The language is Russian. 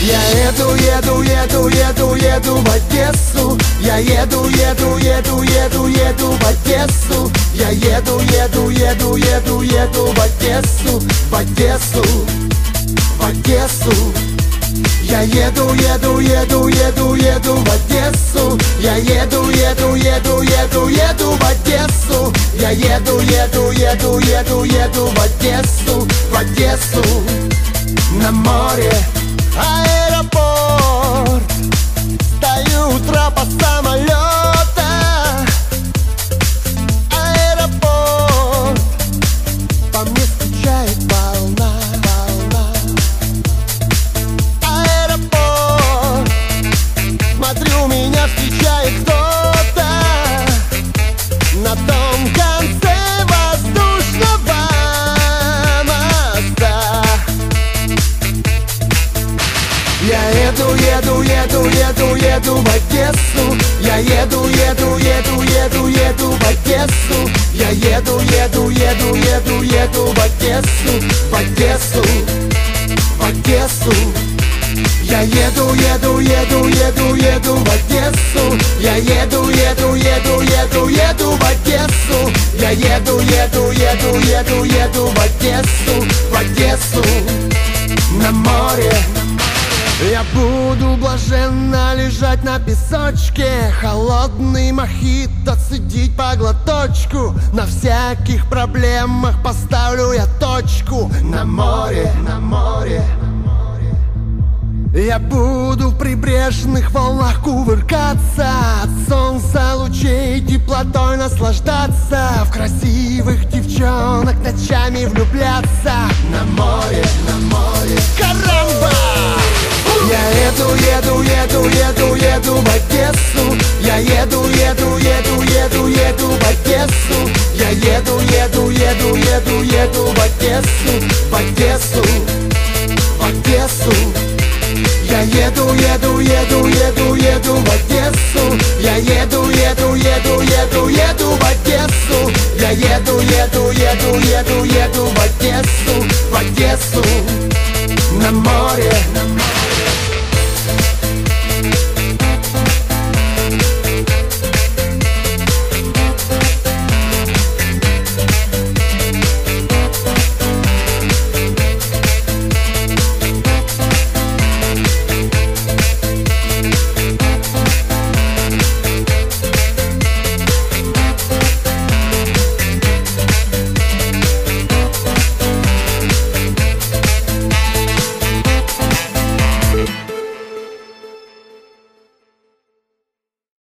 Я еду в Одессу. Я еду в Одессу. Я еду в Одессу, в Одессу, в Одессу. Я еду в Одессу. Я еду в Одессу. Я еду в Одессу. На море аэропорт. Стою у трапа самолета. Аэропорт. По мне скучает волна. Аэропорт. Смотрю, меня встречает кто-то на том конце воздушного моста. Я еду в Одессу. Я еду в Одессу. Я еду в Одессу, в Одессу, в Одессу. Я еду в Одессу. Я еду в Одессу. Я еду в Одессу. На море я буду блаженно лежать на песочке, холодный мохито цедить по глоточку. На всяких проблемах поставлю я точку. На море, на море. Я буду в прибрежных волнах кувыркаться, от солнца лучей теплотой наслаждаться, в красивых девчонок ночами влюбляться. На море, на море. Карамба! Я еду в Одессу. Я еду в Одессу. Я еду в Одессу, в Одессу, в Одессу. Я еду